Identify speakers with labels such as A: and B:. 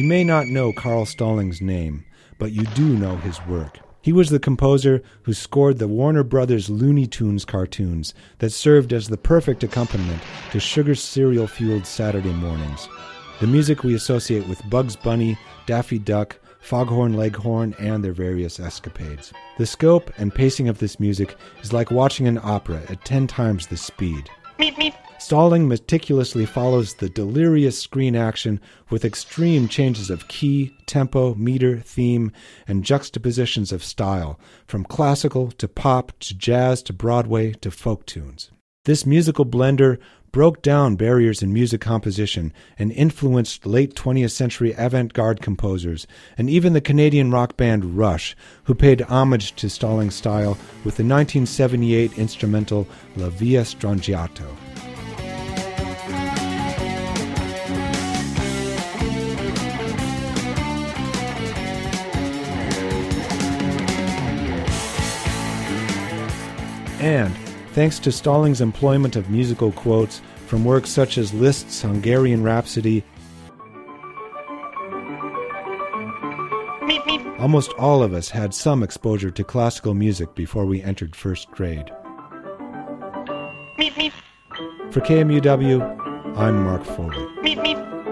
A: You may not know Carl Stallings' name, but you do know his work. He was the composer who scored the Warner Brothers Looney Tunes cartoons that served as the perfect accompaniment to sugar cereal-fueled Saturday mornings. The music we associate with Bugs Bunny, Daffy Duck, Foghorn Leghorn, and their various escapades. The scope and pacing of this music is like watching an opera at 10 times the speed.
B: Meep, meep.
A: Stalling meticulously follows the delirious screen action with extreme changes of key, tempo, meter, theme, and juxtapositions of style, from classical to pop to jazz to Broadway to folk tunes. This musical blender broke down barriers in music composition and influenced late 20th century avant-garde composers, and even the Canadian rock band Rush, who paid homage to Stallings' style with the 1978 instrumental La Via Strangiato. And, thanks to Stallings' employment of musical quotes from works such as Liszt's Hungarian Rhapsody,
B: Meep, meep.
A: almost all of us had some exposure to classical music before we entered first grade.
B: Meep, meep.
A: For KMUW, I'm Mark Foley.
B: Meep, meep.